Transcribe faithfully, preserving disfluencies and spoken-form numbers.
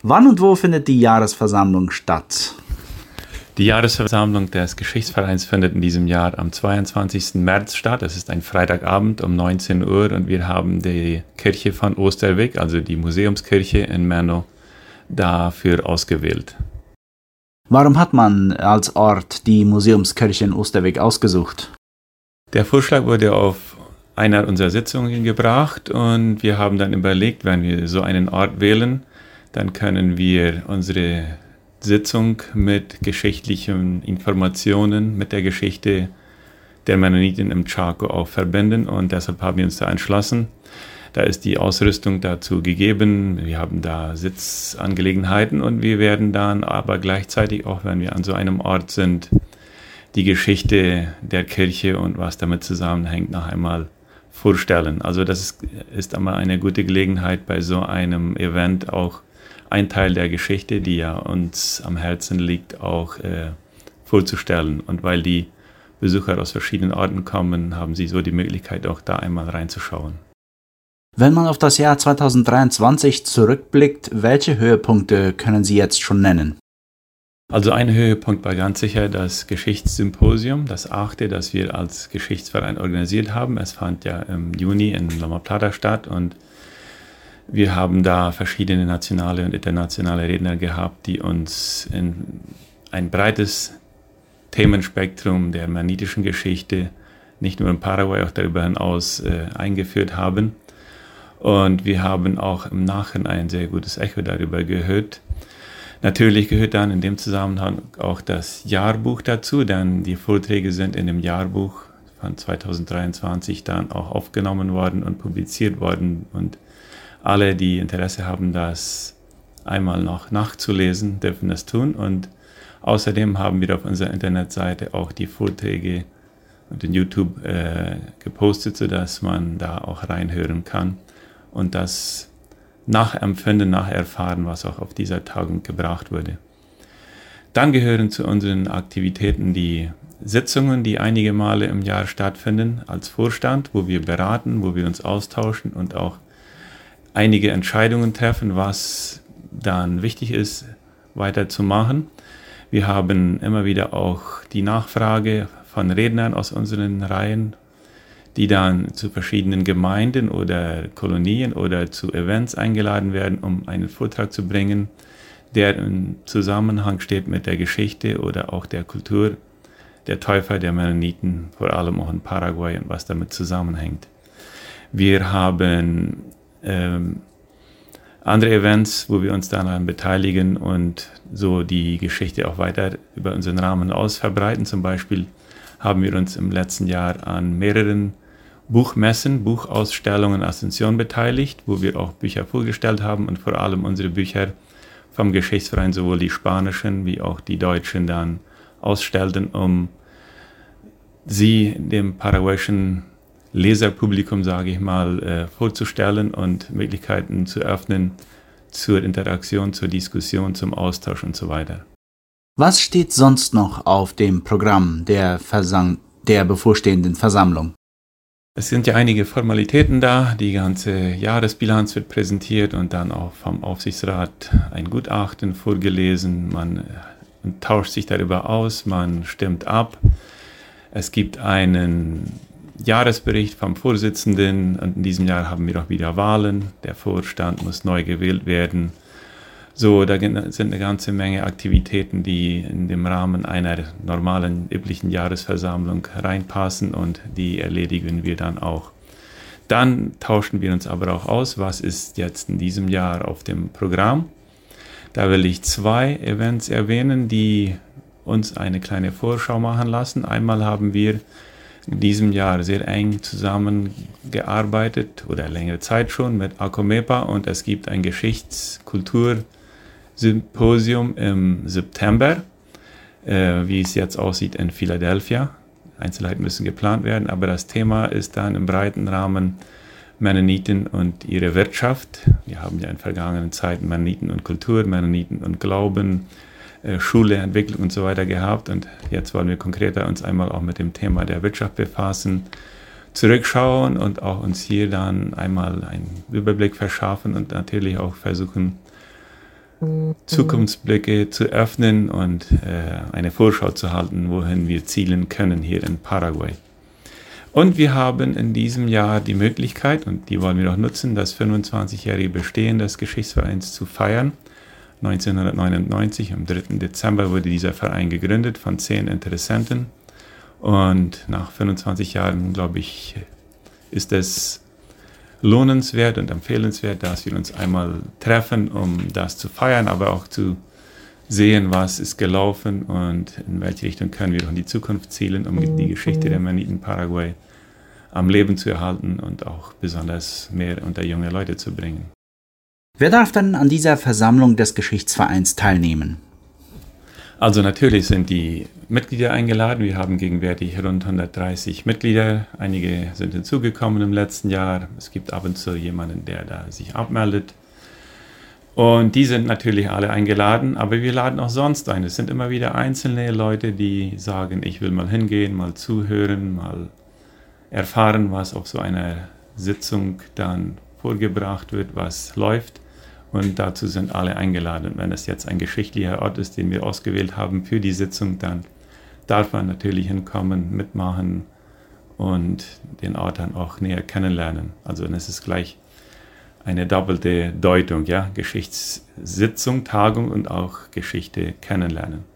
Wann und wo findet die Jahresversammlung statt? Die Jahresversammlung des Geschichtsvereins findet in diesem Jahr am zweiundzwanzigsten März statt. Es ist ein Freitagabend um neunzehn Uhr und wir haben die Kirche von Oosterwijk, also die Museumskirche in Menlo, dafür ausgewählt. Warum hat man als Ort die Museumskirche in Oosterwijk ausgesucht? Der Vorschlag wurde auf einer unserer Sitzungen gebracht und wir haben dann überlegt, wenn wir so einen Ort wählen, dann können wir unsere Sitzung mit geschichtlichen Informationen, mit der Geschichte der Mennoniten im Chaco auch verbinden und deshalb haben wir uns da entschlossen. Da ist die Ausrüstung dazu gegeben, wir haben da Sitzangelegenheiten und wir werden dann aber gleichzeitig, auch wenn wir an so einem Ort sind, die Geschichte der Kirche und was damit zusammenhängt noch einmal vorstellen. Also das ist, ist einmal eine gute Gelegenheit bei so einem Event auch ein Teil der Geschichte, die ja uns am Herzen liegt, auch äh, vorzustellen. Und weil die Besucher aus verschiedenen Orten kommen, haben sie so die Möglichkeit, auch da einmal reinzuschauen. Wenn man auf das Jahr zweitausenddreiundzwanzig zurückblickt, welche Höhepunkte können Sie jetzt schon nennen? Also ein Höhepunkt war ganz sicher das Geschichtssymposium, das achte, das wir als Geschichtsverein organisiert haben. Es fand ja im Juni in Loma Plata statt und wir haben da verschiedene nationale und internationale Redner gehabt, die uns in ein breites Themenspektrum der mennonitischen Geschichte, nicht nur in Paraguay, auch darüber hinaus äh, eingeführt haben. Und wir haben auch im Nachhinein ein sehr gutes Echo darüber gehört. Natürlich gehört dann in dem Zusammenhang auch das Jahrbuch dazu, denn die Vorträge sind in dem Jahrbuch von zweitausenddreiundzwanzig dann auch aufgenommen worden und publiziert worden. Und alle, die Interesse haben, das einmal noch nachzulesen, dürfen das tun. Und außerdem haben wir auf unserer Internetseite auch die Vorträge und in YouTube äh, gepostet, sodass man da auch reinhören kann und das nachempfinden, nacherfahren, was auch auf dieser Tagung gebracht wurde. Dann gehören zu unseren Aktivitäten die Sitzungen, die einige Male im Jahr stattfinden als Vorstand, wo wir beraten, wo wir uns austauschen und auch einige Entscheidungen treffen, was dann wichtig ist, weiterzumachen. Wir haben immer wieder auch die Nachfrage von Rednern aus unseren Reihen, die dann zu verschiedenen Gemeinden oder Kolonien oder zu Events eingeladen werden, um einen Vortrag zu bringen, der im Zusammenhang steht mit der Geschichte oder auch der Kultur der Täufer der Mennoniten, vor allem auch in Paraguay und was damit zusammenhängt. Wir haben ähm, andere Events, wo wir uns daran beteiligen und so die Geschichte auch weiter über unseren Rahmen aus verbreiten. Zum Beispiel haben wir uns im letzten Jahr an mehreren Buchmessen, Buchausstellungen Ascension beteiligt, wo wir auch Bücher vorgestellt haben und vor allem unsere Bücher vom Geschichtsverein, sowohl die spanischen wie auch die deutschen, dann ausstellten, um sie dem paraguayischen Leserpublikum, sage ich mal, äh, vorzustellen und Möglichkeiten zu öffnen zur Interaktion, zur Diskussion, zum Austausch und so weiter. Was steht sonst noch auf dem Programm der, Versam- der bevorstehenden Versammlung? Es sind ja einige Formalitäten da, die ganze Jahresbilanz wird präsentiert und dann auch vom Aufsichtsrat ein Gutachten vorgelesen. Man tauscht sich darüber aus, man stimmt ab. Es gibt einen Jahresbericht vom Vorsitzenden und in diesem Jahr haben wir auch wieder Wahlen. Der Vorstand muss neu gewählt werden. So, da sind eine ganze Menge Aktivitäten, die in dem Rahmen einer normalen, üblichen Jahresversammlung reinpassen und die erledigen wir dann auch. Dann tauschen wir uns aber auch aus, was ist jetzt in diesem Jahr auf dem Programm. Da will ich zwei Events erwähnen, die uns eine kleine Vorschau machen lassen. Einmal haben wir in diesem Jahr sehr eng zusammengearbeitet oder längere Zeit schon mit ACOMEPA und es gibt ein Geschichts-Kultur-Symposium im September, äh, wie es jetzt aussieht in Philadelphia. Einzelheiten müssen geplant werden, aber das Thema ist dann im breiten Rahmen Mennoniten und ihre Wirtschaft. Wir haben ja in vergangenen Zeiten Mennoniten und Kultur, Mennoniten und Glauben, Schule, Entwicklung und so weiter gehabt und jetzt wollen wir konkreter uns einmal auch mit dem Thema der Wirtschaft befassen, zurückschauen und auch uns hier dann einmal einen Überblick verschaffen und natürlich auch versuchen, Zukunftsblicke zu öffnen und äh, eine Vorschau zu halten, wohin wir zielen können hier in Paraguay. Und wir haben in diesem Jahr die Möglichkeit, und die wollen wir auch nutzen, das fünfundzwanzigjährige Bestehen des Geschichtsvereins zu feiern. neunzehnhundertneunundneunzig, am dritten Dezember, wurde dieser Verein gegründet von zehn Interessenten. Und nach fünfundzwanzig Jahren, glaube ich, ist es lohnenswert und empfehlenswert, dass wir uns einmal treffen, um das zu feiern, aber auch zu sehen, was ist gelaufen und in welche Richtung können wir auch in die Zukunft zielen, um die Geschichte der Mennoniten Paraguay am Leben zu erhalten und auch besonders mehr unter junge Leute zu bringen. Wer darf dann an dieser Versammlung des Geschichtsvereins teilnehmen? Also natürlich sind die Mitglieder eingeladen. Wir haben gegenwärtig rund hundertdreißig Mitglieder. Einige sind hinzugekommen im letzten Jahr. Es gibt ab und zu jemanden, der da sich abmeldet. Und die sind natürlich alle eingeladen, aber wir laden auch sonst ein. Es sind immer wieder einzelne Leute, die sagen, ich will mal hingehen, mal zuhören, mal erfahren, was auf so einer Sitzung dann vorgebracht wird, was läuft. Und dazu sind alle eingeladen. Und wenn es jetzt ein geschichtlicher Ort ist, den wir ausgewählt haben für die Sitzung, dann darf man natürlich hinkommen, mitmachen und den Ort dann auch näher kennenlernen. Also es ist gleich eine doppelte Deutung, ja, Geschichtssitzung, Tagung und auch Geschichte kennenlernen.